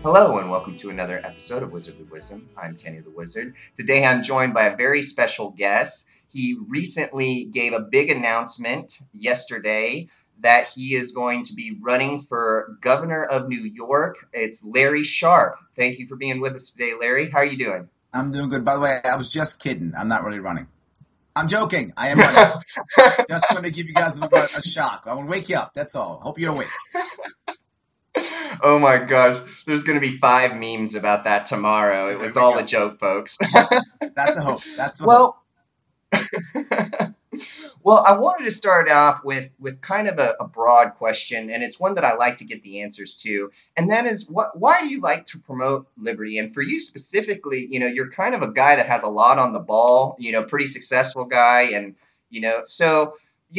Hello and welcome to another episode of Wizardly Wisdom. I'm Kenny the Wizard. Today I'm joined by a very special guest. He recently gave a big announcement yesterday that he is going to be running for governor of New York. It's Larry Sharpe. Thank you for being with us today, Larry. How are you doing? I'm doing good. By the way, I was just kidding. I'm not really running. I'm joking. I am running. Just going to give you guys a shock. I want to wake you up. That's all. Hope you're awake. Oh my gosh, there's going to be 5 memes about that tomorrow. It was all a joke, folks. That's a hope. That's a Well, well, I wanted to start off with kind of a broad question, and it's one that I like to get the answers to. And that is, why do you like to promote liberty? And for you specifically, you're kind of a guy that has a lot on the ball, pretty successful guy. And, so,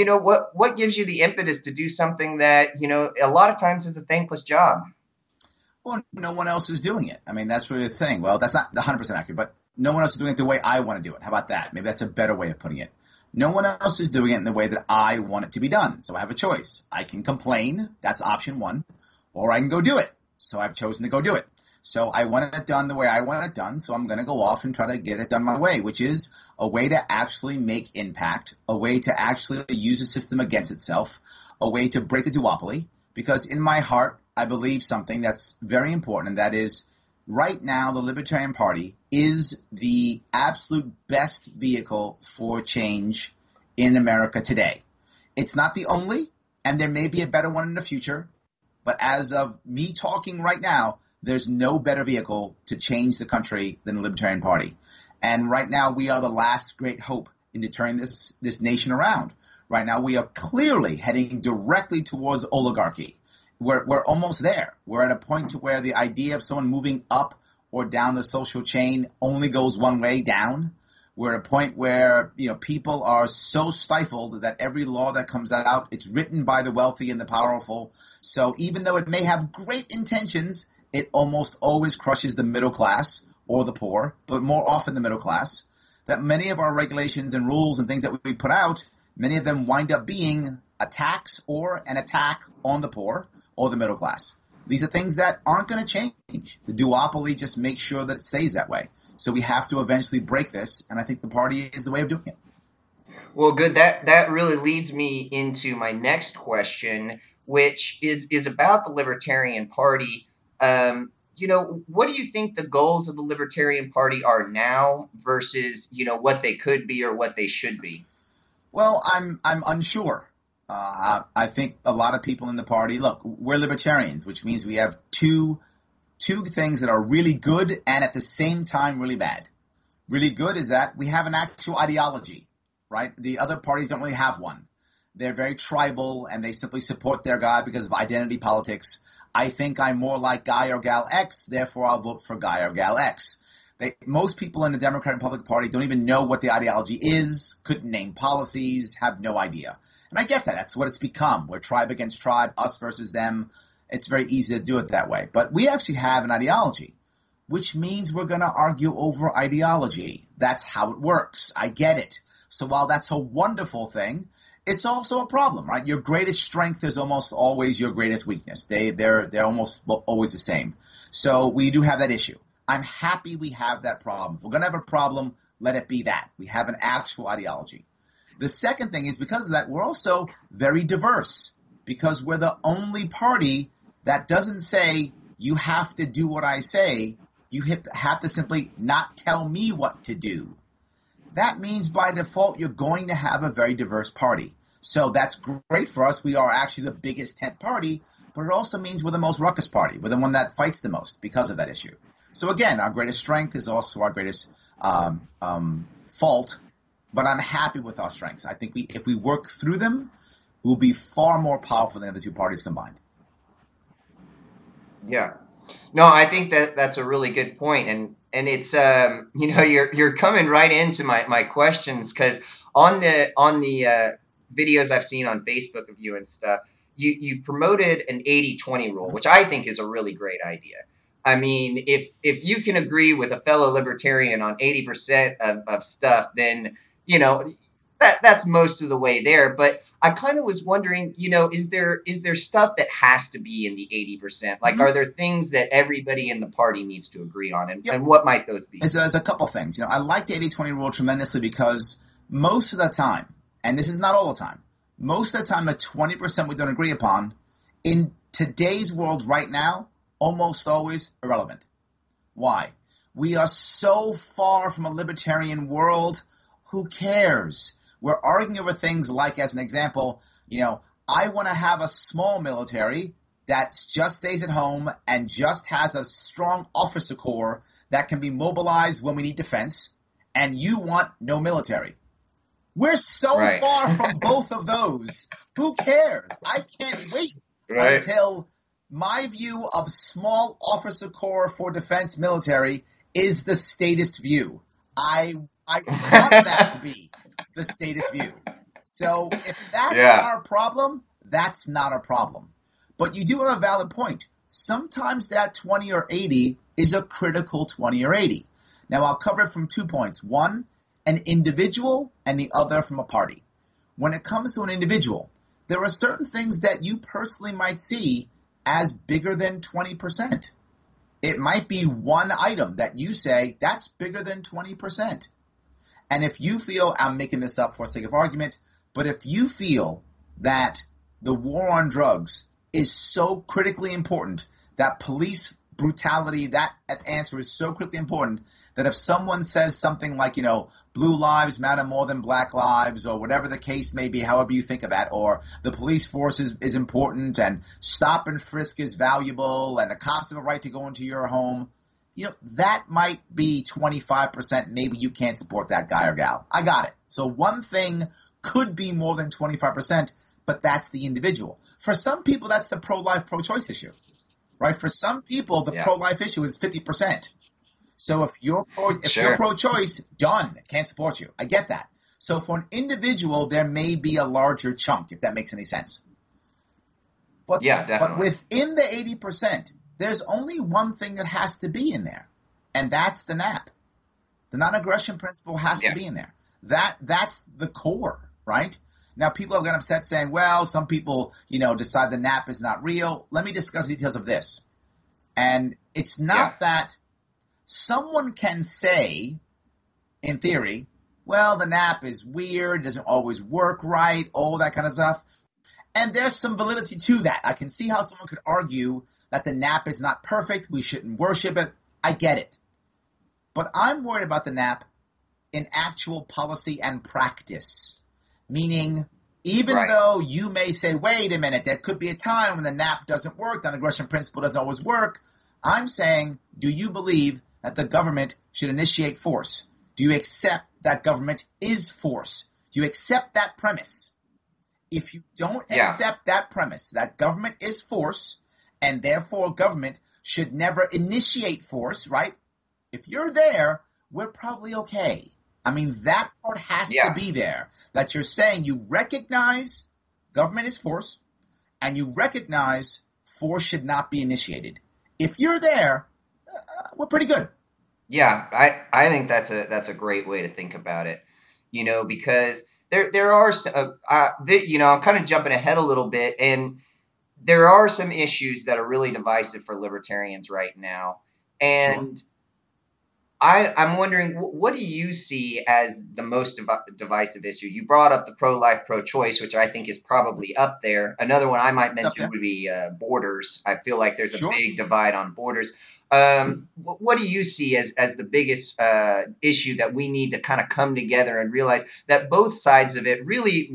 what gives you the impetus to do something that, a lot of times is a thankless job? Well, no one else is doing it. I mean, that's really the thing. Well, that's not 100% accurate, but no one else is doing it the way I want to do it. How about that? Maybe that's a better way of putting it. No one else is doing it in the way that I want it to be done. So I have a choice. I can complain. That's option one. Or I can go do it. So I've chosen to go do it. So I want it done the way I want it done. So I'm going to go off and try to get it done my way, which is a way to actually make impact, a way to actually use the system against itself, a way to break the duopoly. Because in my heart, I believe something that's very important, and that is right now the Libertarian Party is the absolute best vehicle for change in America today. It's not the only, and there may be a better one in the future, but as of me talking right now, there's no better vehicle to change the country than the Libertarian Party. And right now we are the last great hope in turning this nation around. Right now we are clearly heading directly towards oligarchy. We're almost there. We're at a point to where the idea of someone moving up or down the social chain only goes one way, down. We're at a point where, people are so stifled that every law that comes out, it's written by the wealthy and the powerful. So even though it may have great intentions, it almost always crushes the middle class or the poor, but more often the middle class. That many of our regulations and rules and things that we put out, many of them wind up being a tax or an attack on the poor or the middle class. These are things that aren't going to change. The duopoly just makes sure that it stays that way. So we have to eventually break this, and I think the party is the way of doing it. Well, good. That really leads me into my next question, which is about the Libertarian Party. What do you think the goals of the Libertarian Party are now versus, what they could be or what they should be? Well, I'm unsure. I think a lot of people in the party, look, we're libertarians, which means we have two things that are really good and at the same time really bad. Really good is that we have an actual ideology, right? The other parties don't really have one. They're very tribal and they simply support their guy because of identity politics. I think I'm more like guy or gal X, therefore I'll vote for guy or gal X. Most people in the Democratic Republican Party don't even know what the ideology is, couldn't name policies, have no idea. And I get that. That's what it's become. We're tribe against tribe, us versus them. It's very easy to do it that way. But we actually have an ideology, which means we're going to argue over ideology. That's how it works. I get it. So while that's a wonderful thing, it's also a problem, right? Your greatest strength is almost always your greatest weakness. They're almost always the same. So we do have that issue. I'm happy we have that problem. If we're going to have a problem, let it be that. We have an actual ideology. The second thing is because of that, we're also very diverse because we're the only party that doesn't say you have to do what I say. You have to simply not tell me what to do. That means by default, you're going to have a very diverse party. So that's great for us. We are actually the biggest tent party, but it also means we're the most ruckus party. We're the one that fights the most because of that issue. So again, our greatest strength is also our greatest fault, but I'm happy with our strengths. I think if we work through them, we'll be far more powerful than the two parties combined. Yeah. No, I think that's a really good point. And it's, you're coming right into my questions because on the videos I've seen on Facebook of you and stuff, you promoted an 80-20 rule, which I think is a really great idea. I mean, if you can agree with a fellow libertarian on 80% of stuff, then, that's most of the way there. But I kind of was wondering, is there stuff that has to be in the 80%? Like, Mhm. are there things that everybody in the party needs to agree on, Yep. and what might those be? There's a couple things. I like the 80-20 rule tremendously because most of the time, and this is not all the time, most of the time the 20% we don't agree upon in today's world right now, almost always irrelevant. Why? We are so far from a libertarian world. Who cares? We're arguing over things like, as an example, I want to have a small military that just stays at home and just has a strong officer corps that can be mobilized when we need defense, and you want no military. We're so Right. far from both of those. Who cares? I can't wait Right. until my view of small officer corps for defense military is the statist view. I want that to be the statist view. So if that's Yeah. our problem, that's not a problem. But you do have a valid point. Sometimes that 20 or 80 is a critical 20 or 80. Now, I'll cover it from 2 points. One, an individual, and the other from a party. When it comes to an individual, there are certain things that you personally might see as bigger than 20%. It might be one item that you say, that's bigger than 20%. And if you feel, I'm making this up for the sake of argument, but if you feel that the war on drugs is so critically important, that police brutality, that answer is so critically important, that if someone says something like, blue lives matter more than black lives, or whatever the case may be, however you think of that, or the police force is important, and stop and frisk is valuable, and the cops have a right to go into your home, that might be 25%. Maybe you can't support that guy or gal. I got it. So one thing could be more than 25%, but that's the individual. For some people, that's the pro-life, pro-choice issue, right? For some people, the pro-life issue is 50%. So if you're pro-choice, done. Can't support you. I get that. So for an individual, there may be a larger chunk, if that makes any sense. But, yeah, definitely. But within the 80%, there's only one thing that has to be in there, and that's the NAP. The non-aggression principle has to be in there. That's the core, right? Now, people have gotten upset saying, well, some people, decide the NAP is not real. Let me discuss the details of this. And it's not that someone can say, in theory, well, the NAP is weird, doesn't always work right, all that kind of stuff. And there's some validity to that. I can see how someone could argue that the NAP is not perfect, we shouldn't worship it. I get it. But I'm worried about the NAP in actual policy and practice. Meaning, even though you may say, wait a minute, there could be a time when the NAP doesn't work, the non-aggression principle doesn't always work. I'm saying, do you believe that the government should initiate force? Do you accept that government is force? Do you accept that premise? If you don't accept that premise, that government is force, and therefore government should never initiate force, right? If you're there, we're probably okay. I mean, that part has to be there. That you're saying you recognize government is force, and you recognize force should not be initiated. If you're there, we're pretty good. Yeah, I think that's a great way to think about it. Because there are I'm kind of jumping ahead a little bit, and there are some issues that are really divisive for libertarians right now, and I'm wondering, what do you see as the most divisive issue? You brought up the pro-life, pro-choice, which I think is probably up there. Another one I might mention would be borders. I feel like there's a big divide on borders. What do you see as the biggest issue that we need to kind of come together and realize that both sides of it really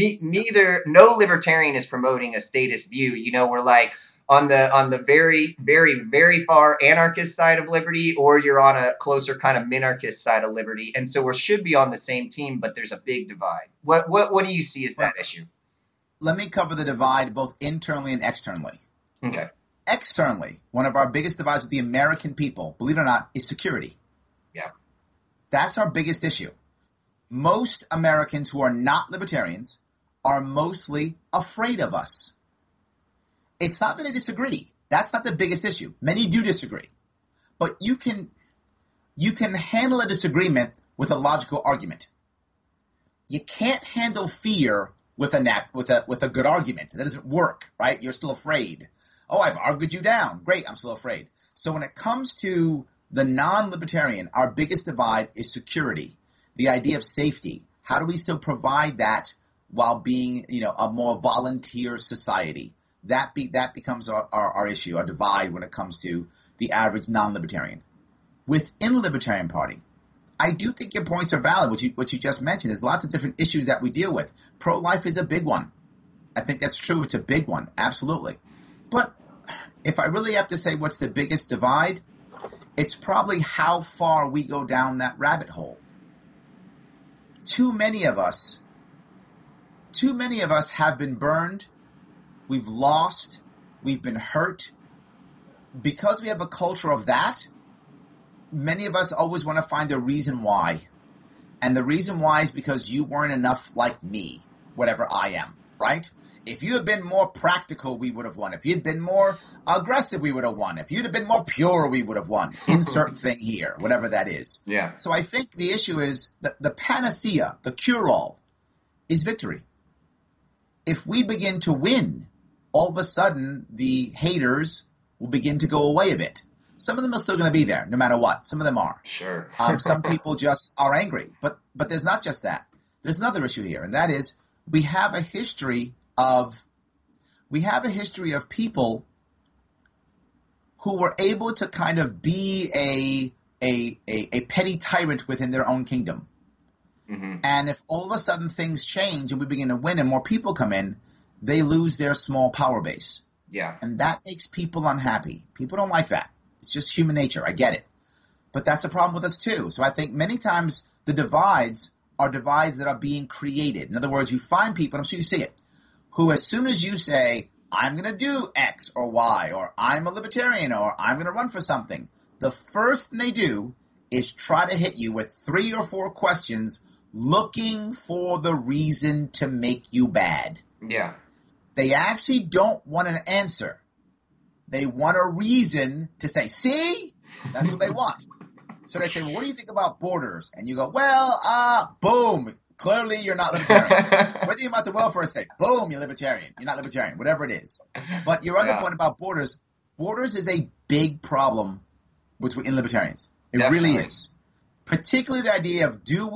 no libertarian is promoting a statist view. We're like on the very, very, very far anarchist side of liberty, or you're on a closer kind of minarchist side of liberty. And so we should be on the same team, but there's a big divide. What do you see as that issue? Let me cover the divide both internally and externally. Okay. Externally, one of our biggest divides with the American people, believe it or not, is security. Yeah. That's our biggest issue. Most Americans who are not libertarians are mostly afraid of us. It's not that they disagree. That's not the biggest issue. Many do disagree. But you can handle a disagreement with a logical argument. You can't handle fear with a good argument. That doesn't work, right? You're still afraid. Oh, I've argued you down. Great, I'm still afraid. So when it comes to the non-libertarian, our biggest divide is security, the idea of safety. How do we still provide that while being, a more volunteer society? That becomes our issue, our divide when it comes to the average non-libertarian. Within the Libertarian Party, I do think your points are valid, what you just mentioned. There's lots of different issues that we deal with. Pro-life is a big one. I think that's true. It's a big one, absolutely. But if I really have to say what's the biggest divide, it's probably how far we go down that rabbit hole. Too many of us have been burned. We've lost. We've been hurt. Because we have a culture of that, many of us always want to find a reason why. And the reason why is because you weren't enough like me, whatever I am, right? If you had been more practical, we would have won. If you'd been more aggressive, we would have won. If you'd have been more pure, we would have won. Insert thing here, whatever that is. Yeah. So I think the issue is that the panacea, the cure-all, is victory. If we begin to win, all of a sudden the haters will begin to go away a bit. Some of them are still going to be there, no matter what. Some of them are. Sure. Some people just are angry. But there's not just that. There's another issue here, and that is we have a history of people who were able to kind of be a petty tyrant within their own kingdom. Mm-hmm. And if all of a sudden things change and we begin to win and more people come in, they lose their small power base. Yeah. And that makes people unhappy. People don't like that. It's just human nature. I get it. But that's a problem with us too. So I think many times the divides are divides that are being created. In other words, you find people, and I'm sure you see it, who as soon as you say, I'm going to do X or Y, or I'm a libertarian, or I'm going to run for something, the first thing they do is try to hit you with 3 or 4 questions looking for the reason to make you bad. Yeah. They actually don't want an answer. They want a reason to say, see? That's what they want. So they say, well, what do you think about borders? And you go, well, boom. Clearly you're not libertarian. What do you think about the welfare state? Boom, you're libertarian. You're not libertarian, whatever it is. But your other point about borders is a big problem in libertarians. It Definitely. really is. Particularly the idea of do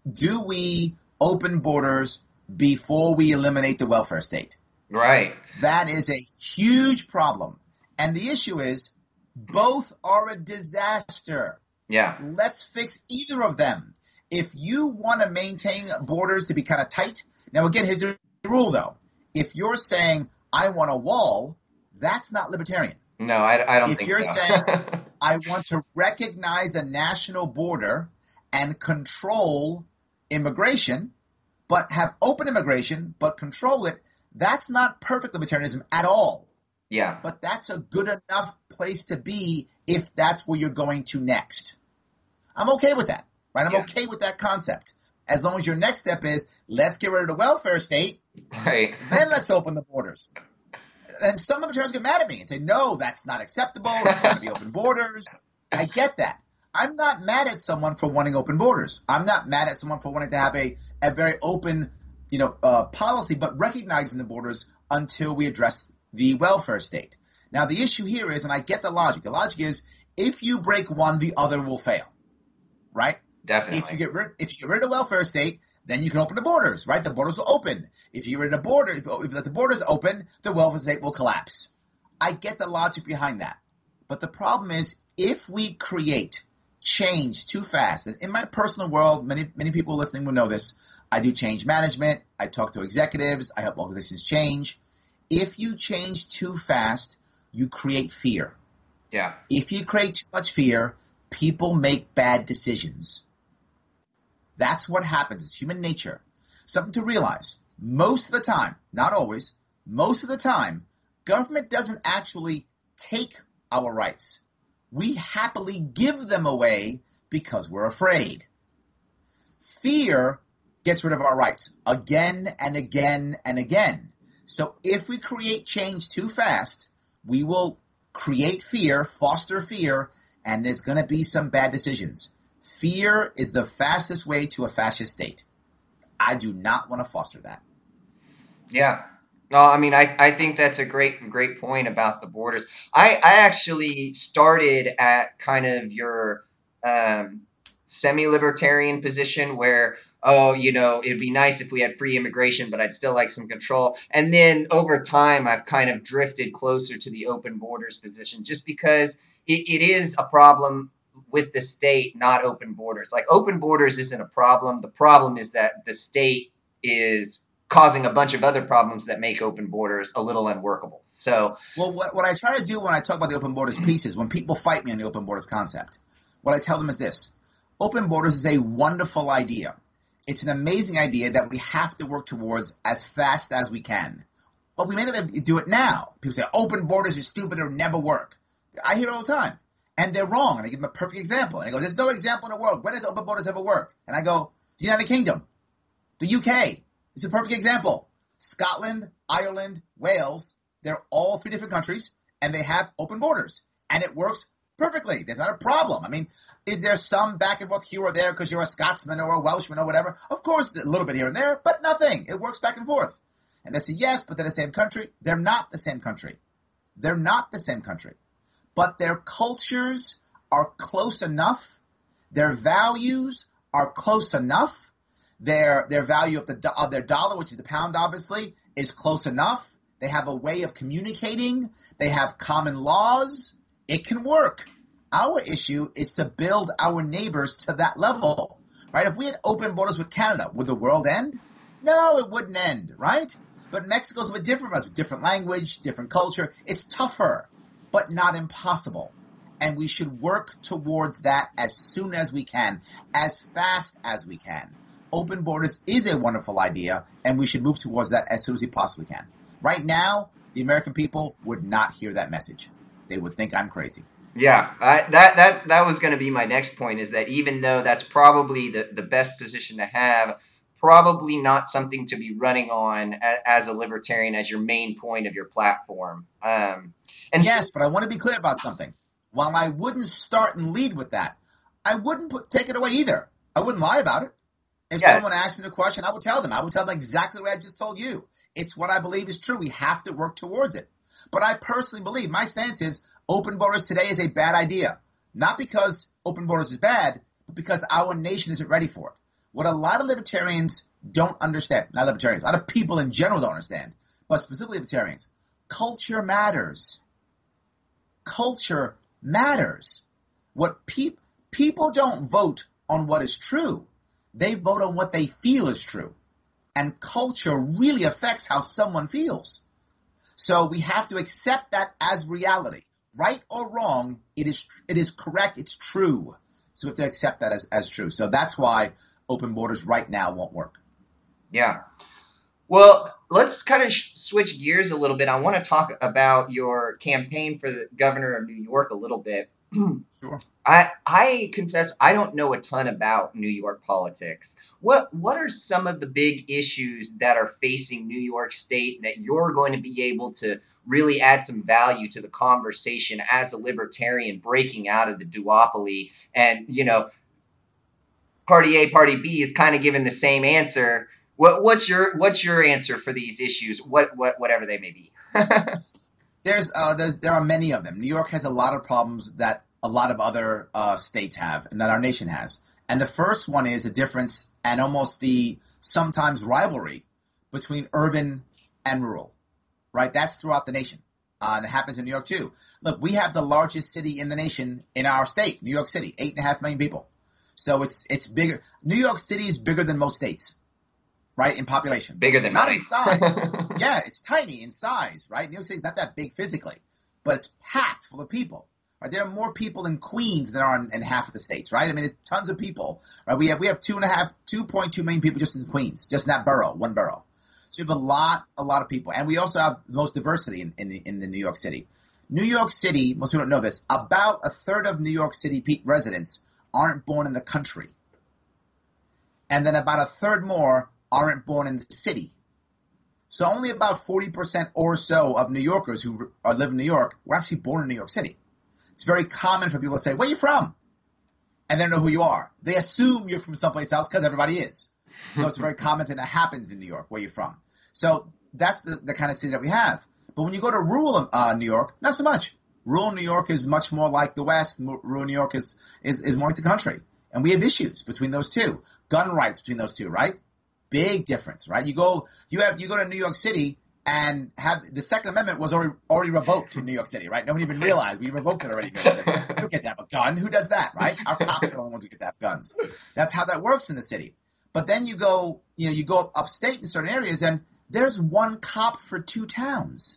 we open borders before we eliminate the welfare state? Right. That is a huge problem. And the issue is both are a disaster. Yeah. Let's fix either of them. If you want to maintain borders to be kind of tight, now again, here's the rule though. If you're saying, I want a wall, that's not libertarian. No, I don't think so. If you're saying, I want to recognize a national border and control immigration, but have open immigration, but control it, that's not perfect libertarianism at all. Yeah. But that's a good enough place to be if that's where you're going to next. I'm okay with that, right? I'm okay with that concept. As long as your next step is, let's get rid of the welfare state, right? Then let's open the borders. And some libertarians get mad at me and say, no, that's not acceptable. It's got to be open borders. I get that. I'm not mad at someone for wanting open borders. I'm not mad at someone for wanting to have a very open, policy, but recognizing the borders until we address the welfare state. Now, the issue here is, and I get the logic. The logic is, if you break one, the other will fail, right? Definitely. If you get rid of the welfare state, then you can open the borders, right? The borders will open. If you get rid of the border, if you let the borders open, the welfare state will collapse. I get the logic behind that. But the problem is, if we create change too fast, and in my personal world, many people listening will know this, I do change management, I talk to executives, I help organizations change. If you change too fast, you create fear. Yeah. If you create too much fear, people make bad decisions. That's what happens. It's human nature. Something to realize. Most of the time, not always, most of the time, government doesn't actually take our rights. We happily give them away because we're afraid. Fear gets rid of our rights again and again and again. So if we create change too fast, we will create fear, foster fear, and there's going to be some bad decisions. Fear is the fastest way to a fascist state. I do not want to foster that. Yeah. No, I mean, I think that's a great point about the borders. I actually started at kind of your um, semi-libertarian position where, oh, it'd be nice if we had free immigration, but I'd still like some control. And then over time, I've kind of drifted closer to the open borders position just because it is a problem with the state, not open borders. Like open borders isn't a problem. The problem is that the state is causing a bunch of other problems that make open borders a little unworkable. So, well, what I try to do when I talk about the open borders piece is when people fight me on the open borders concept, what I tell them is this: open borders is a wonderful idea. It's an amazing idea that we have to work towards as fast as we can. But we may not do it now. People say open borders is stupid or never work. I hear it all the time. And they're wrong. And I give them a perfect example. And he goes, there's no example in the world. When has open borders ever worked? And I go, the United Kingdom, the UK. It's a perfect example. Scotland, Ireland, Wales, they're all three different countries, and they have open borders. And it works perfectly. There's not a problem. I mean, is there some back and forth here or there because you're a Scotsman or a Welshman or whatever? Of course, a little bit here and there, but nothing. It works back and forth. And they say, yes, but they're the same country. They're not the same country. They're not the same country. But their cultures are close enough. Their values are close enough. Their value of their dollar, which is the pound, obviously, is close enough. They have a way of communicating. They have common laws. It can work. Our issue is to build our neighbors to that level, right? If we had open borders with Canada, would the world end? No, it wouldn't end, right? But Mexico's a bit different from us, with different language, different culture. It's tougher, but not impossible. And we should work towards that as soon as we can, as fast as we can. Open borders is a wonderful idea, and we should move towards that as soon as we possibly can. Right now, the American people would not hear that message. They would think I'm crazy. Yeah, that was going to be my next point, is that even though that's probably the best position to have, probably not something to be running on as a libertarian as your main point of your platform. Yes, but I want to be clear about something. While I wouldn't start and lead with that, I wouldn't take it away either. I wouldn't lie about it. If someone asked me the question, I would tell them. I would tell them exactly the way I just told you. It's what I believe is true. We have to work towards it. But I personally believe, my stance is, open borders today is a bad idea. Not because open borders is bad, but because our nation isn't ready for it. What a lot of libertarians don't understand, not libertarians, a lot of people in general don't understand, but specifically libertarians, culture matters. Culture matters. What people don't vote on what is true. They vote on what they feel is true. And culture really affects how someone feels. So we have to accept that as reality. Right or wrong, it is correct, it's true. So we have to accept that as true. So that's why open borders right now won't work. Yeah. Well, let's kind of switch gears a little bit. I want to talk about your campaign for the governor of New York a little bit. Sure. I confess I don't know a ton about New York politics. What are some of the big issues that are facing New York State that you're going to be able to really add some value to the conversation as a libertarian breaking out of the duopoly? And, Party A, Party B is kind of given the same answer. What's your answer for these issues? Whatever they may be. There are many of them. New York has a lot of problems that a lot of other states have and that our nation has. And the first one is a difference and almost the sometimes rivalry between urban and rural, right? That's throughout the nation. And it happens in New York too. Look, we have the largest city in the nation in our state, New York City, 8.5 million people. So it's bigger. New York City is bigger than most states. Right, in population. Bigger than not mine. In size. Yeah, it's tiny in size, right? New York City's not that big physically, but it's packed full of people. Right? There are more people in Queens than there are in half of the states, right? I mean, it's tons of people. Right? We have 2.2 million people just in Queens, just in that borough, one borough. So we have a lot of people, and we also have the most diversity in the New York City. New York City, most people don't know this, about a third of New York City residents aren't born in the country, and then about a third more aren't born in the city. So only about 40% or so of New Yorkers who live in New York were actually born in New York City. It's very common for people to say, where are you from? And they don't know who you are. They assume you're from someplace else because everybody is. So it's a very common thing that happens in New York, where you're from. So that's the kind of city that we have. But when you go to rural New York, not so much. Rural New York is much more like the West. Rural New York is more like the country. And we have issues between those two. Gun rights between those two, right? Big difference, right? You go to New York City and have the Second Amendment was already revoked in New York City, right? Nobody even realized we revoked it already in New York City. You don't get to have a gun. Who does that, right? Our cops are the only ones who get to have guns. That's how that works in the city. But then you go upstate in certain areas and there's one cop for 2 towns.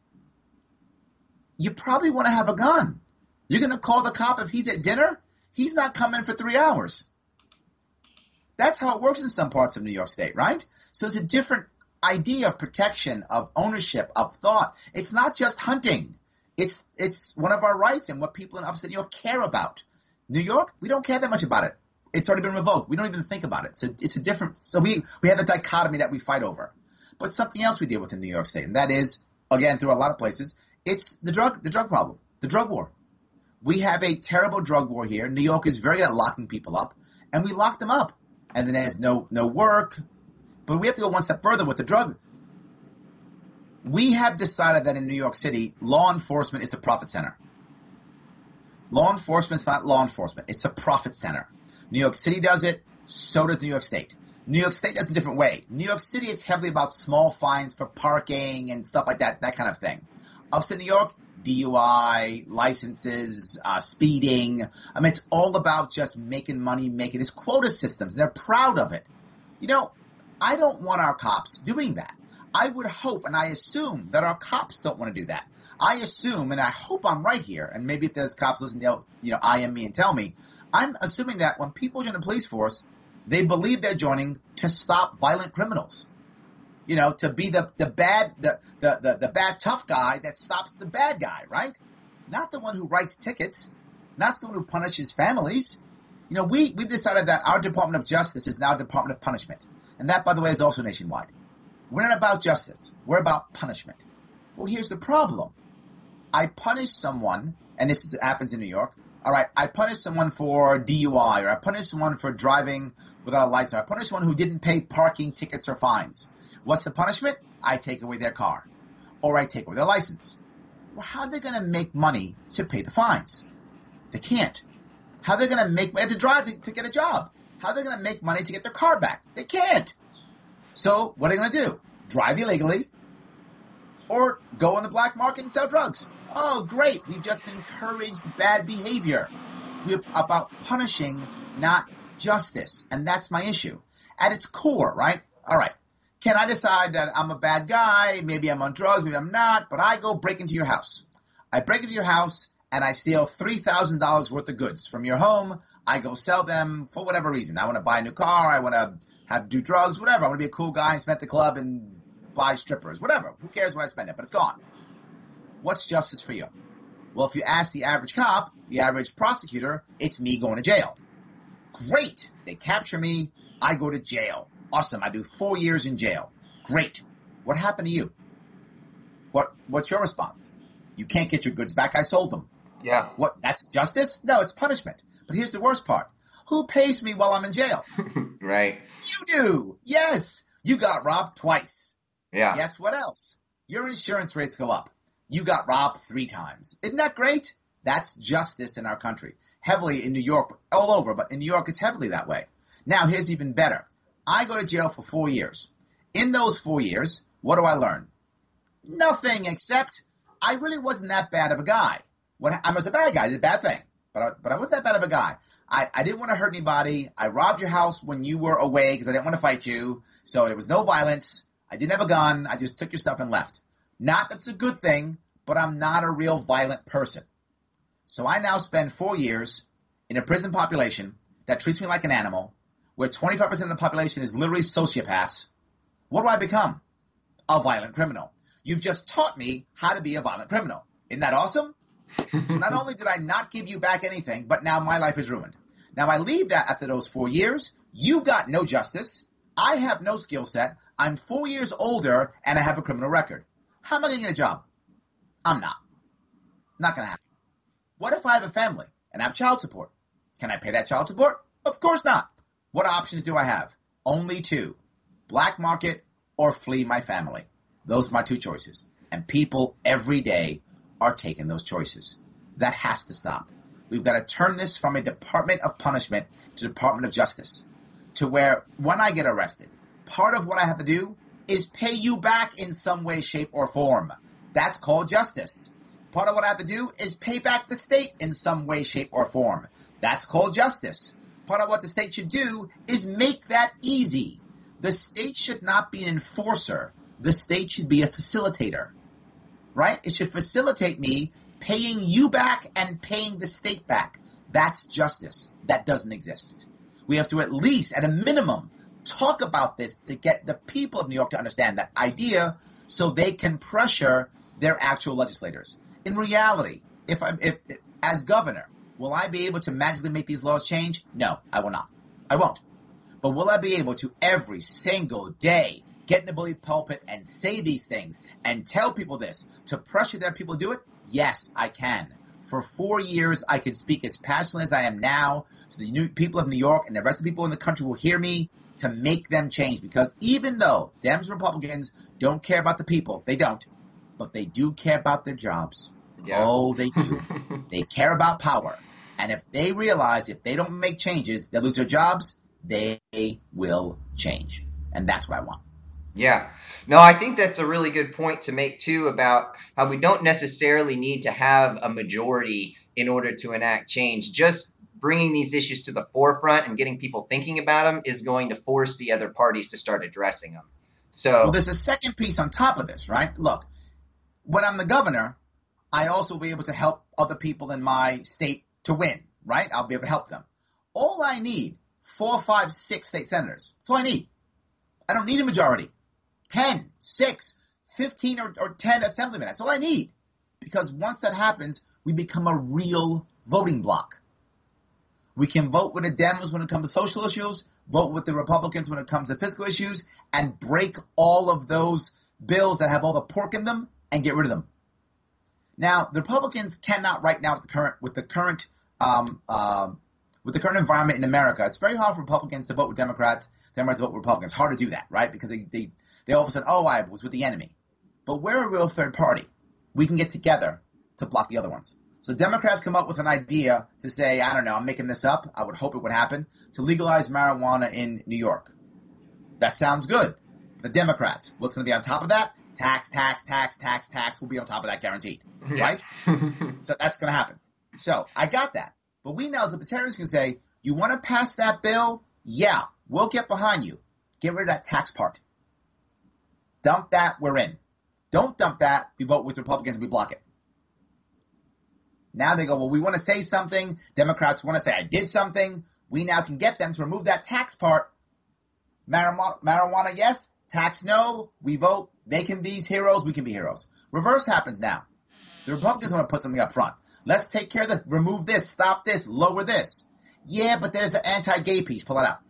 You probably want to have a gun. You're going to call the cop if he's at dinner? He's not coming for 3 hours. That's how it works in some parts of New York State, right? So it's a different idea of protection, of ownership, of thought. It's not just hunting. It's one of our rights and what people in upstate New York care about. New York, we don't care that much about it. It's already been revoked. We don't even think about it. It's a different – so we have the dichotomy that we fight over. But something else we deal with in New York State, and that is, again, through a lot of places, it's the drug problem, the drug war. We have a terrible drug war here. New York is very good at locking people up, and we lock them up. And then there's no work. But we have to go one step further with the drug. We have decided that in New York City, law enforcement is a profit center. Law enforcement is not law enforcement. It's a profit center. New York City does it. So does New York State. New York State does it a different way. New York City is heavily about small fines for parking and stuff like that kind of thing. Upstate New York, DUI, licenses, speeding. I mean, it's all about just making money, making these quota systems. And they're proud of it. You know, I don't want our cops doing that. I would hope and I assume that our cops don't want to do that. I assume, and I hope I'm right here, and maybe if there's cops listening, they'll, IM me and tell me. I'm assuming that when people join the police force, they believe they're joining to stop violent criminals. To be the bad tough guy that stops the bad guy, right? Not the one who writes tickets, not the one who punishes families. We've decided that our Department of Justice is now Department of Punishment. And that, by the way, is also nationwide. We're not about justice. We're about punishment. Well, here's the problem. I punish someone, and this happens in New York. All right, I punish someone for DUI, or I punish someone for driving without a license. I punish someone who didn't pay parking tickets or fines. What's the punishment? I take away their car, or I take away their license. Well, how are they going to make money to pay the fines? They can't. How are they going to make money to drive to get a job? How are they going to make money to get their car back? They can't. So what are they going to do? Drive illegally or go on the black market and sell drugs? Oh, great. We've just encouraged bad behavior. We're about punishing, not justice. And that's my issue. At its core, right? All right. Can I decide that I'm a bad guy? Maybe I'm on drugs, maybe I'm not, but I go break into your house. I break into your house and I steal $3,000 worth of goods from your home. I go sell them for whatever reason. I want to buy a new car. I want to do drugs, whatever. I want to be a cool guy and spend at the club and buy strippers, whatever. Who cares when I spend it? But it's gone. What's justice for you? Well, if you ask the average cop, the average prosecutor, it's me going to jail. Great. They capture me. I go to jail. Awesome. I do 4 years in jail. Great. What happened to you? What's your response? You can't get your goods back. I sold them. Yeah. What? That's justice? No, it's punishment. But here's the worst part. Who pays me while I'm in jail? Right. You do. Yes. You got robbed twice. Yeah. Guess what else? Your insurance rates go up. You got robbed 3 times. Isn't that great? That's justice in our country. Heavily in New York, all over, but in New York it's heavily that way. Now, here's even better. I go to jail for 4 years. In those 4 years, what do I learn? Nothing except I really wasn't that bad of a guy. I was a bad guy. I did a bad thing. But I wasn't that bad of a guy. I didn't want to hurt anybody. I robbed your house when you were away because I didn't want to fight you. So there was no violence. I didn't have a gun. I just took your stuff and left. Not that's a good thing, but I'm not a real violent person. So I now spend 4 years in a prison population that treats me like an animal, where 25% of the population is literally sociopaths. What do I become? A violent criminal. You've just taught me how to be a violent criminal. Isn't that awesome? So not only did I not give you back anything, but now my life is ruined. Now I leave that after those 4 years. You got no justice. I have no skill set. I'm 4 years older and I have a criminal record. How am I going to get a job? I'm not. Not going to happen. What if I have a family and I have child support? Can I pay that child support? Of course not. What options do I have? Only two. Black market or flee my family. Those are my two choices. And people every day are taking those choices. That has to stop. We've got to turn this from a department of punishment to Department of Justice, to where when I get arrested, part of what I have to do is pay you back in some way, shape, or form. That's called justice. Part of what I have to do is pay back the state in some way, shape, or form. That's called justice. Part of what the state should do is make that easy. The state should not be an enforcer. The state should be a facilitator, right? It should facilitate me paying you back and paying the state back. That's justice. That doesn't exist. We have to at least, at a minimum, talk about this to get the people of New York to understand that idea so they can pressure their actual legislators. In reality, if as governor, will I be able to magically make these laws change? No, I will not. I won't. But will I be able to every single day get in the bully pulpit and say these things and tell people this to pressure their people to do it? Yes, I can. For 4 years, I can speak as passionately as I am now, so the people of New York and the rest of the people in the country will hear me to make them change. Because even though Dems and Republicans don't care about the people, they don't, but they do care about their jobs. Yeah. Oh, they do. They care about power. And if they realize if they don't make changes, they'll lose their jobs, they will change. And that's what I want. Yeah. No, I think that's a really good point to make, too, about how we don't necessarily need to have a majority in order to enact change. Just bringing these issues to the forefront and getting people thinking about them is going to force the other parties to start addressing them. Well, there's a second piece on top of this, right? Look, when I'm the governor, I also will be able to help other people in my state to win, right? I'll be able to help them. All I need, 4, 5, 6 state senators. That's all I need. I don't need a majority. 10, 6, 15, or 10 assemblymen. That's all I need. Because once that happens, we become a real voting bloc. We can vote with the Dems when it comes to social issues, vote with the Republicans when it comes to fiscal issues, and break all of those bills that have all the pork in them and get rid of them. Now, the Republicans cannot right now with the current environment in America. It's very hard for Republicans to vote with Democrats to vote with Republicans. Hard to do that, right? Because they all of a sudden, I was with the enemy. But we're a real third party. We can get together to block the other ones. So Democrats come up with an idea to say, I don't know, I'm making this up. I would hope it would happen, to legalize marijuana in New York. That sounds good. The Democrats, what's going to be on top of that? Tax will be on top of that, guaranteed, right? So that's going to happen. So I got that. But we now, the Libertarians, can say, you want to pass that bill? Yeah, we'll get behind you. Get rid of that tax part. Dump that, we're in. Don't dump that, we vote with Republicans and we block it. Now they go, well, we want to say something. Democrats want to say, I did something. We now can get them to remove that tax part. Marijuana, yes. Tax, no. We vote. They can be heroes. We can be heroes. Reverse happens now. The Republicans want to put something up front. Let's take care of this. Remove this. Stop this. Lower this. Yeah, but there's an anti-gay piece. Pull it out.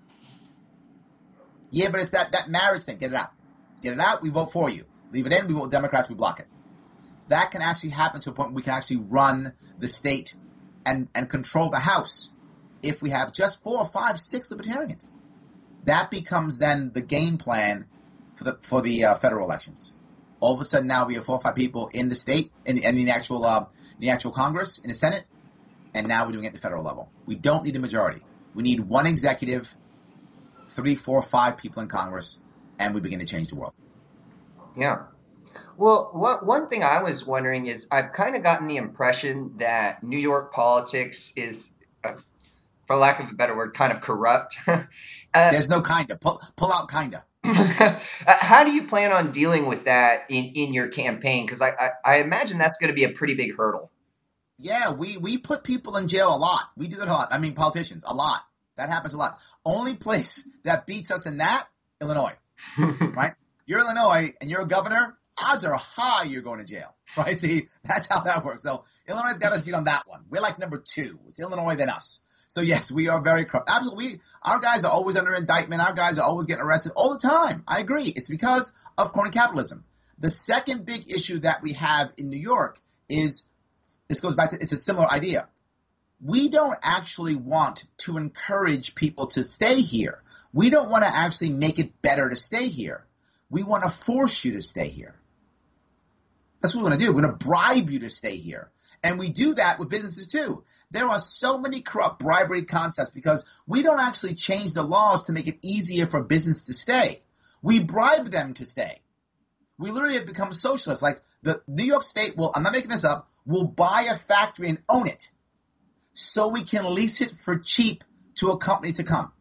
Yeah, but it's that marriage thing. Get it out. Get it out. We vote for you. Leave it in. We vote Democrats. We block it. That can actually happen to a point where we can actually run the state and control the House if we have just 4, 5, 6 Libertarians. That becomes then the game plan for the federal elections. All of a sudden now we have 4 or 5 people in the state, in the actual Congress, in the Senate, and now we're doing it at the federal level. We don't need a majority. We need one executive, 3, 4, 5 people in Congress, and we begin to change the world. Yeah. Well, one thing I was wondering is I've kind of gotten the impression that New York politics is, for lack of a better word, kind of corrupt. There's no kind of. Pull out kind of. How do you plan on dealing with that in your campaign? Because I imagine that's going to be a pretty big hurdle. Yeah, we put people in jail a lot. We do that a lot. I mean, politicians, a lot. That happens a lot. Only place that beats us in that, Illinois. Right? You're Illinois and you're a governor, odds are high you're going to jail. Right? See, that's how that works. So Illinois got us beat on that one. We're like number 2. It's Illinois then us. So yes, we are very corrupt. Absolutely. Our guys are always under indictment. Our guys are always getting arrested all the time. I agree. It's because of crony capitalism. The second big issue that we have in New York is, this goes back to, it's a similar idea. we don't actually want to encourage people to stay here. We don't want to actually make it better to stay here. We want to force you to stay here. That's what we're going to do. We're going to bribe you to stay here. And we do that with businesses too. There are so many corrupt bribery concepts because we don't actually change the laws to make it easier for business to stay. We bribe them to stay. We literally have become socialists. Like the New York State will, I'm not making this up, will buy a factory and own it so we can lease it for cheap to a company to come.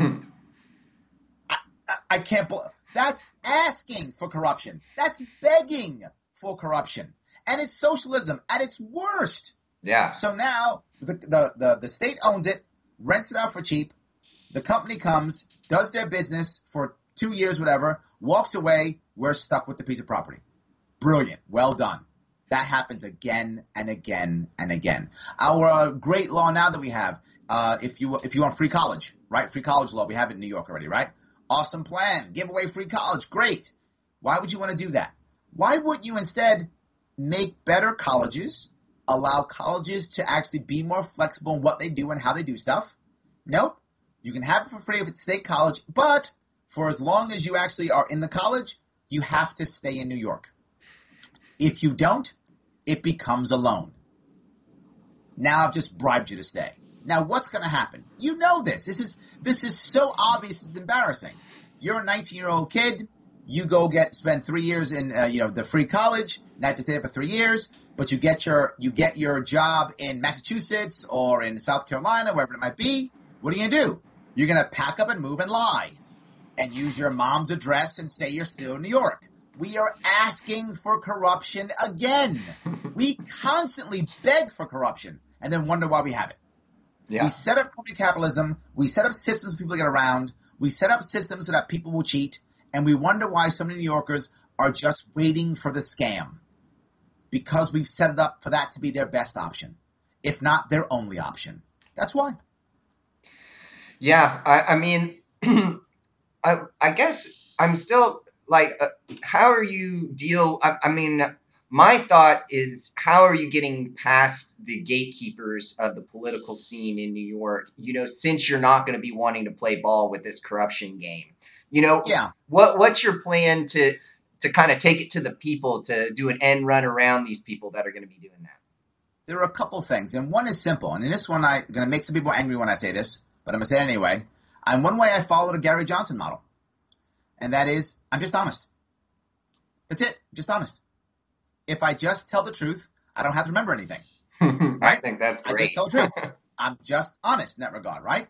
I can't believe that's asking for corruption. That's begging for corruption. And it's socialism at its worst. Yeah. So now the state owns it, rents it out for cheap. The company comes, does their business for 2 years, whatever, walks away. We're stuck with the piece of property. Brilliant. Well done. That happens again and again and again. Our great law now that we have, if you want free college, right? Free college law. We have it in New York already, right? Awesome plan. Give away free college. Great. Why would you want to do that? Why wouldn't you instead make better colleges, allow colleges to actually be more flexible in what they do and how they do stuff? Nope. You can have it for free if it's state college, but for as long as you actually are in the college, you have to stay in New York. If you don't, it becomes a loan. Now I've just bribed you to stay. Now what's going to happen? You know this. This is so obvious it's embarrassing. You're a 19-year-old kid. You go spend 3 years in the free college. Now you have to stay there for 3 years, but you get your job in Massachusetts or in South Carolina, wherever it might be. What are you going to do? You're going to pack up and move and lie and use your mom's address and say you're still in New York. We are asking for corruption again. We constantly beg for corruption and then wonder why we have it. Yeah. We set up corporate capitalism. We set up systems for people to get around. We set up systems so that people will cheat. And we wonder why so many New Yorkers are just waiting for the scam. Because we've set it up for that to be their best option. If not, their only option. That's why. Yeah, I mean, I guess I'm still like, how are you my thought is, how are you getting past the gatekeepers of the political scene in New York, since you're not going to be wanting to play ball with this corruption game? Yeah. What's your plan to kind of take it to the people, to do an end run around these people that are going to be doing that? There are a couple things, and one is simple. And in this one, I'm going to make some people angry when I say this, but I'm going to say it anyway. And one way I follow the Gary Johnson model, and that is I'm just honest. That's it. Just honest. If I just tell the truth, I don't have to remember anything. Right? I think that's great. I just tell the truth. I'm just honest in that regard, right?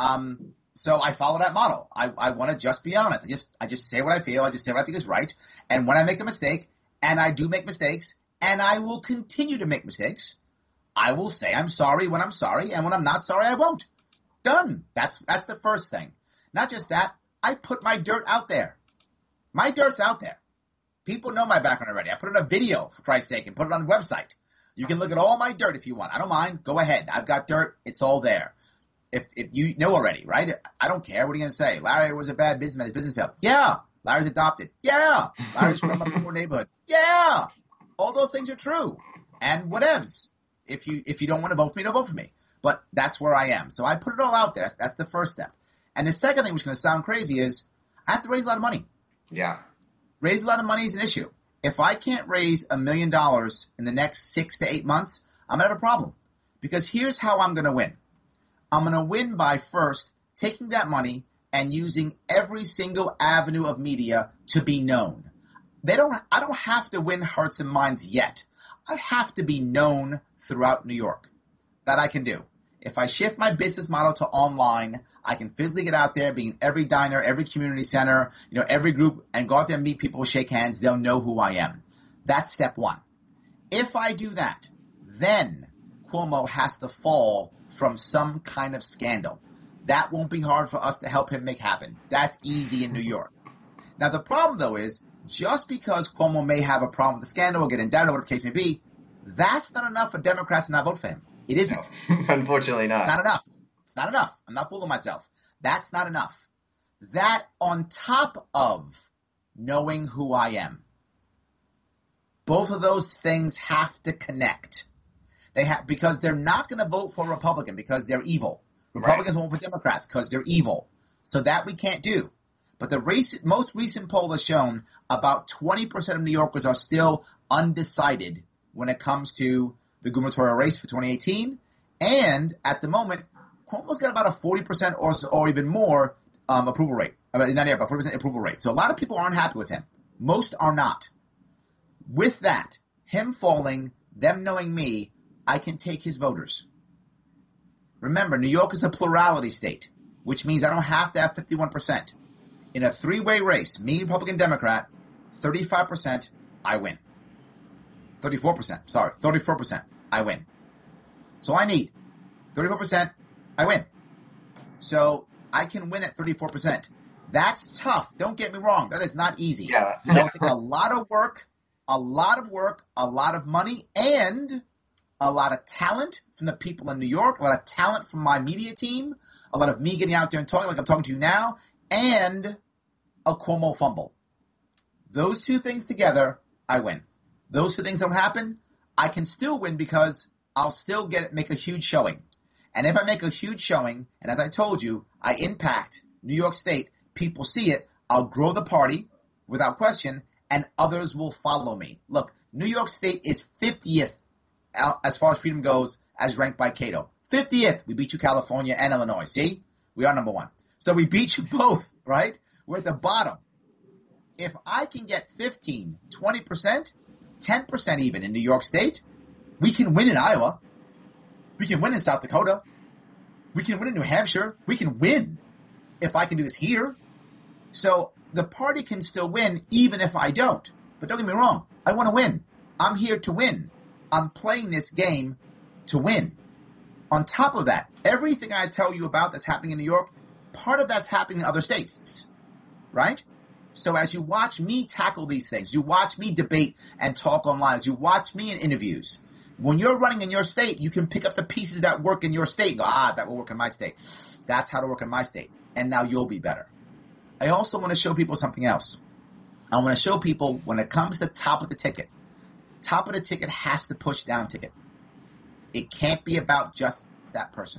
So I follow that model. I want to just be honest. I just say what I feel. I just say what I think is right. And when I make a mistake, and I do make mistakes, and I will continue to make mistakes, I will say I'm sorry when I'm sorry, and when I'm not sorry, I won't. Done. That's the first thing. Not just that, I put my dirt out there. My dirt's out there. People know my background already. I put it in a video, for Christ's sake, and put it on the website. You can look at all my dirt if you want. I don't mind. Go ahead. I've got dirt. It's all there. If you know already, right? I don't care. What are you going to say? Larry was a bad businessman. His business failed. Yeah. Larry's adopted. Yeah. Larry's from a poor neighborhood. Yeah. All those things are true. And whatevs. If you don't want to vote for me, don't vote for me. But that's where I am. So I put it all out there. That's the first step. And the second thing, which is going to sound crazy, is I have to raise a lot of money. Yeah. Raise a lot of money is an issue. If I can't raise $1 million in the next 6 to 8 months, I'm going to have a problem. Because here's how I'm going to win. I'm going to win by first taking that money and using every single avenue of media to be known. I don't have to win hearts and minds yet. I have to be known throughout New York. That I can do. If I shift my business model to online, I can physically get out there, be in every diner, every community center, every group, and go out there and meet people, shake hands. They'll know who I am. That's step one. If I do that, then Cuomo has to fall from some kind of scandal. That won't be hard for us to help him make happen. That's easy in New York. Now, the problem, though, is just because Cuomo may have a problem with the scandal or get indicted or whatever the case may be, that's not enough for Democrats to not vote for him. It isn't. No, unfortunately not. Not enough. It's not enough. I'm not fooling myself. That's not enough. That on top of knowing who I am. Both of those things have to connect. Because they're not going to vote for a Republican because they're evil. Right. Republicans won't vote for Democrats because they're evil. So that we can't do. But the most recent poll has shown about 20% of New Yorkers are still undecided when it comes to the gubernatorial race for 2018. And at the moment, Cuomo's got about a 40% or even more approval rate. Not yet, but 40% approval rate. So a lot of people aren't happy with him. Most are not. With that, him falling, them knowing me, I can take his voters. Remember, New York is a plurality state, which means I don't have to have 51%. In a three-way race, me, Republican, Democrat, 35%, I win. 34%, I win. So I need 34%, I win. So I can win at 34%. That's tough. Don't get me wrong. That is not easy. Yeah. It'll take a lot of work, a lot of money, and a lot of talent from the people in New York, a lot of talent from my media team, a lot of me getting out there and talking like I'm talking to you now, and a Cuomo fumble. Those two things together, I win. Those two things don't happen, I can still win because I'll still make a huge showing. And if I make a huge showing, and as I told you, I impact New York State, people see it, I'll grow the party without question, and others will follow me. Look, New York State is 50th as far as freedom goes as ranked by Cato. 50th. We beat you California and Illinois. See? We are number one. So we beat you both, right? We're at the bottom. If I can get 15, 20%, 10% even in New York State, we can win in Iowa. We can win in South Dakota. We can win in New Hampshire. We can win if I can do this here. So the party can still win even if I don't. But don't get me wrong. I want to win. I'm here to win. I'm playing this game to win. On top of that, everything I tell you about that's happening in New York, part of that's happening in other states, right? So as you watch me tackle these things, you watch me debate and talk online, as you watch me in interviews, when you're running in your state, you can pick up the pieces that work in your state and go, that will work in my state. That's how to work in my state. And now you'll be better. I also want to show people something else. I want to show people when it comes to top of the ticket has to push down ticket. It can't be about just that person.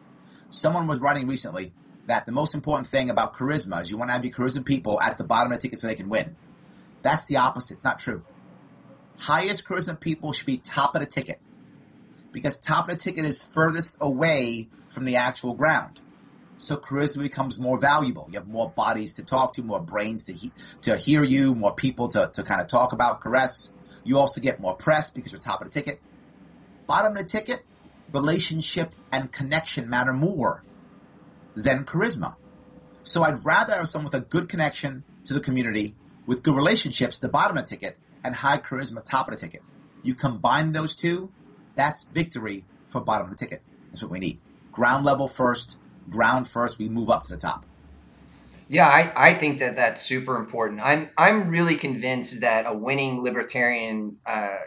Someone was writing recently that the most important thing about charisma is you want to have your charisma people at the bottom of the ticket so they can win. That's the opposite. It's not true. Highest charisma people should be top of the ticket because top of the ticket is furthest away from the actual ground. So charisma becomes more valuable. You have more bodies to talk to, more brains to hear you, more people to kind of talk about, caress. You also get more press because you're top of the ticket. Bottom of the ticket, relationship and connection matter more than charisma. So I'd rather have someone with a good connection to the community, with good relationships, the bottom of the ticket, and high charisma, top of the ticket. You combine those two, that's victory for bottom of the ticket. That's what we need. Ground level first, ground first, we move up to the top. Yeah, I think that that's super important. I'm really convinced that a winning libertarian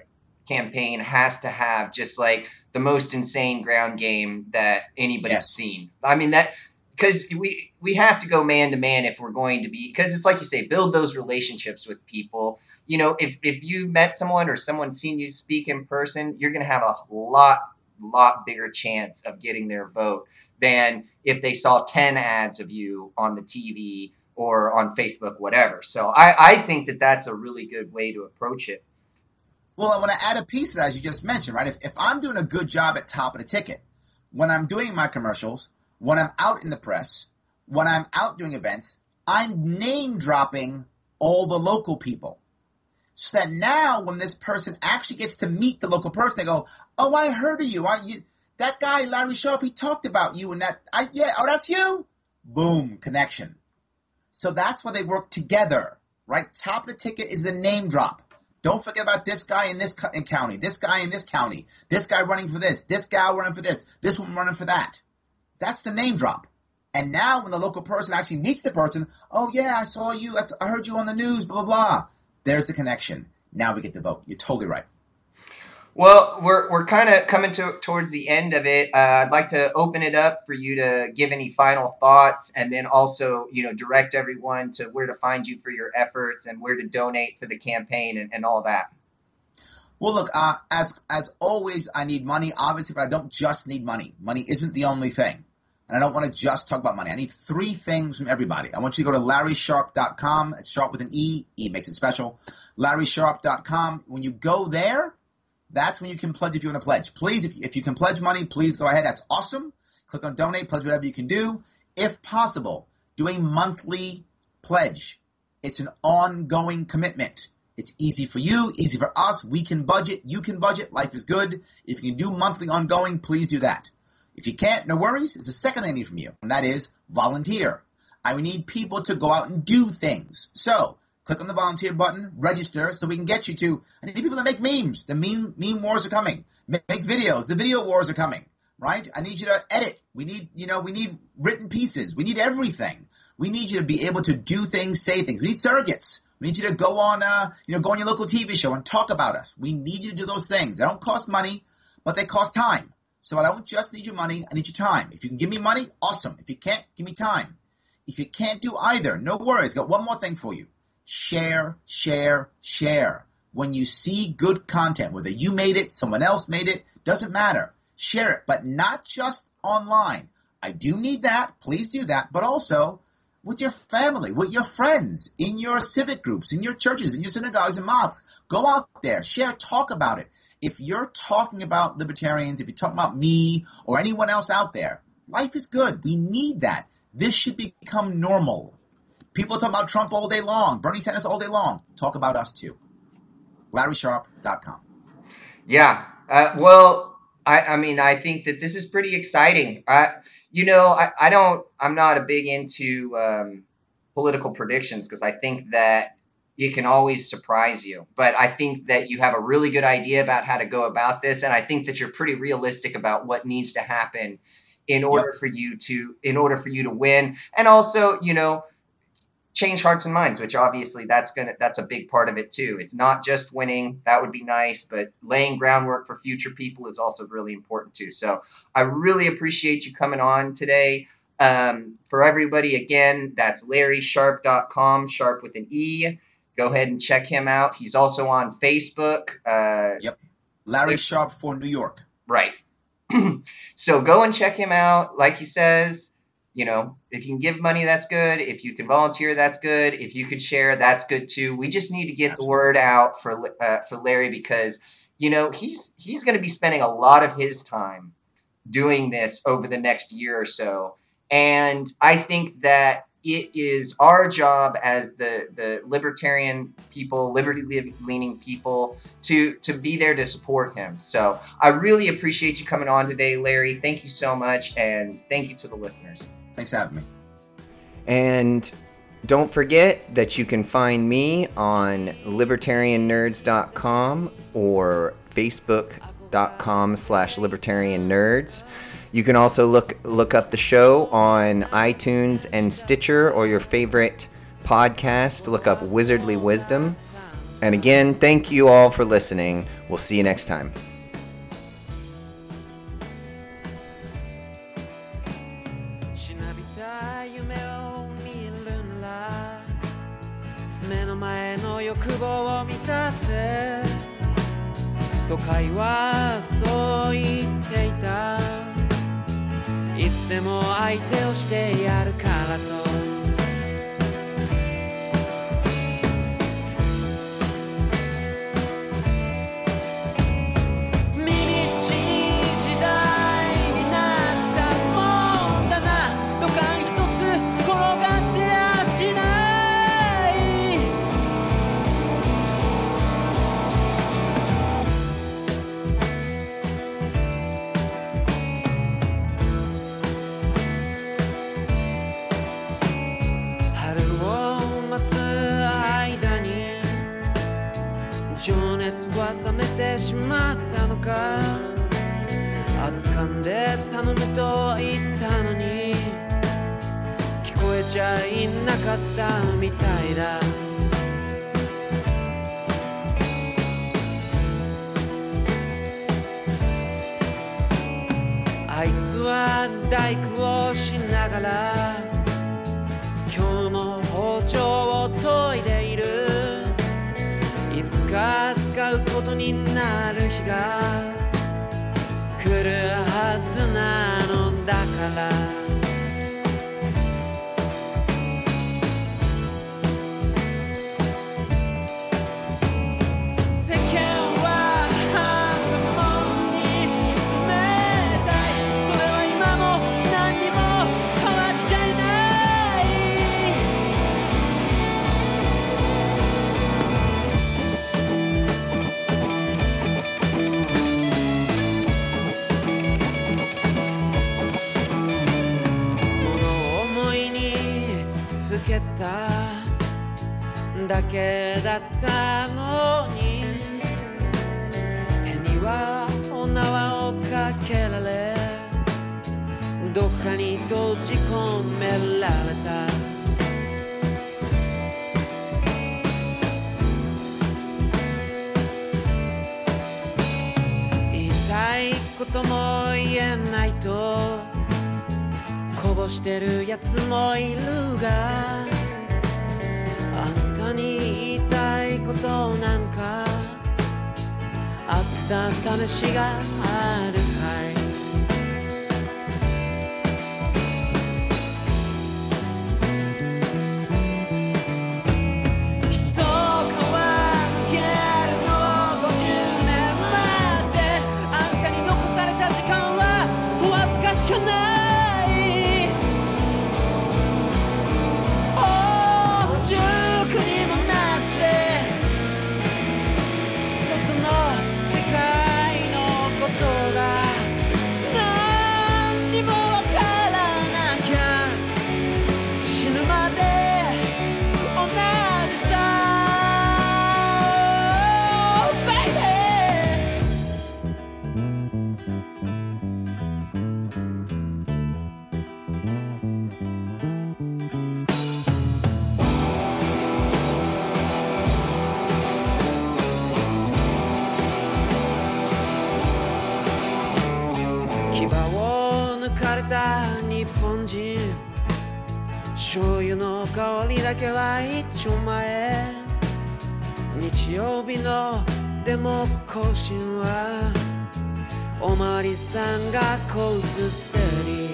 campaign has to have just like the most insane ground game that anybody's seen. I mean that because we have to go man to man if we're going to be, because it's like you say, build those relationships with people. You know, if you met someone or someone's seen you speak in person, you're going to have a lot bigger chance of getting their vote than if they saw 10 ads of you on the TV or on Facebook, whatever. So I think that that's a really good way to approach it. Well, I want to add a piece to that, as you just mentioned, right? If I'm doing a good job at top of the ticket, when I'm doing my commercials, when I'm out in the press, when I'm out doing events, I'm name dropping all the local people. So that now when this person actually gets to meet the local person, they go, oh, I heard of you. That guy, Larry Sharpe, he talked about you and that's you? Boom, connection. So that's why they work together, right? Top of the ticket is the name drop. Don't forget about this guy in this county, this guy in this county, this guy running for this guy running for this woman running for that. That's the name drop. And now when the local person actually meets the person, oh, yeah, I saw you, I heard you on the news, blah, blah, blah. There's the connection. Now we get to vote. You're totally right. Well, we're kind of coming towards the end of it. I'd like to open it up for you to give any final thoughts, and then also, direct everyone to where to find you for your efforts and where to donate for the campaign and all that. Well, look, as always, I need money, obviously, but I don't just need money. Money isn't the only thing. And I don't want to just talk about money. I need 3 things from everybody. I want you to go to LarrySharpe.com. It's Sharp with an E. E makes it special. LarrySharpe.com. When you go there, that's when you can pledge if you want to pledge. Please, if you can pledge money, please go ahead. That's awesome. Click on donate, pledge whatever you can do. If possible, do a monthly pledge. It's an ongoing commitment. It's easy for you, easy for us. We can budget. You can budget. Life is good. If you can do monthly ongoing, please do that. If you can't, no worries. There's a second thing I need from you, and that is volunteer. I need people to go out and do things. So click on the volunteer button, register, so we can get you to. I need people that make memes. The meme wars are coming. Make videos. The video wars are coming. Right? I need you to edit. We need written pieces. We need everything. We need you to be able to do things, say things. We need surrogates. We need you to go on, go on your local TV show and talk about us. We need you to do those things. They don't cost money, but they cost time. So I don't just need your money. I need your time. If you can give me money, awesome. If you can't, give me time. If you can't do either, no worries. Got one more thing for you. Share, share, share. When you see good content, whether you made it, someone else made it, doesn't matter. Share it, but not just online. I do need that. Please do that. But also with your family, with your friends, in your civic groups, in your churches, in your synagogues and mosques. Go out there, share, talk about it. If you're talking about libertarians, if you're talking about me or anyone else out there, life is good. We need that. This should become normal. People talk about Trump all day long, Bernie Sanders all day long. Talk about us too. LarrySharpe.com. Yeah. I think that this is pretty exciting. I'm not a big into political predictions because I think that it can always surprise you. But I think that you have a really good idea about how to go about this, and I think that you're pretty realistic about what needs to happen in order for you to win, and also, change hearts and minds, which obviously that's a big part of it too. It's not just winning. That would be nice, but laying groundwork for future people is also really important too. So I really appreciate you coming on today. For everybody, again, that's LarrySharpe.com, Sharp with an E. Go ahead and check him out. He's also on Facebook. Larry Sharpe for New York. Right. So go and check him out. Like he says, if you can give money, that's good. If you can volunteer, that's good. If you could share, that's good too. We just need to get the word out for Larry because, he's going to be spending a lot of his time doing this over the next year or so. And I think that it is our job as the libertarian people, liberty-leaning people, to be there to support him. So I really appreciate you coming on today, Larry. Thank you so much, and thank you to the listeners. Thanks for having me. And don't forget that you can find me on libertariannerds.com or facebook.com/libertariannerds. You can also look up the show on iTunes and Stitcher or your favorite podcast. Look up Wizardly Wisdom. And again, thank you all for listening. We'll see you next time. 都会はそう言っていたいつでも相手をしてやるからと冷めてしまったのか掴んで頼むと言ったのに聞こえちゃいなかったみたいだあいつは大工をしながら今日も包丁を研いでいるいつか使ううことになる日が来るはずなのだからだけだったのに手にはお縄をかけられどっかに閉じ込められた言いたいことも言えないとこぼしてるやつもいるがあんたに言いたいことなんかあった試しがあるかい日本人醤油の香りだけは一丁前日曜日のデモ行進はおまわりさんがこうつせり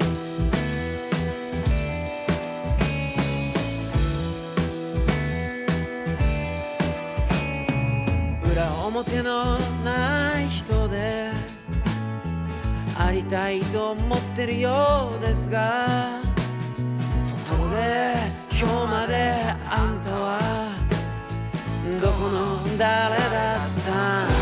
裏表のない人でありたいと思ってるようですがところで今日まであんたはどこの誰だった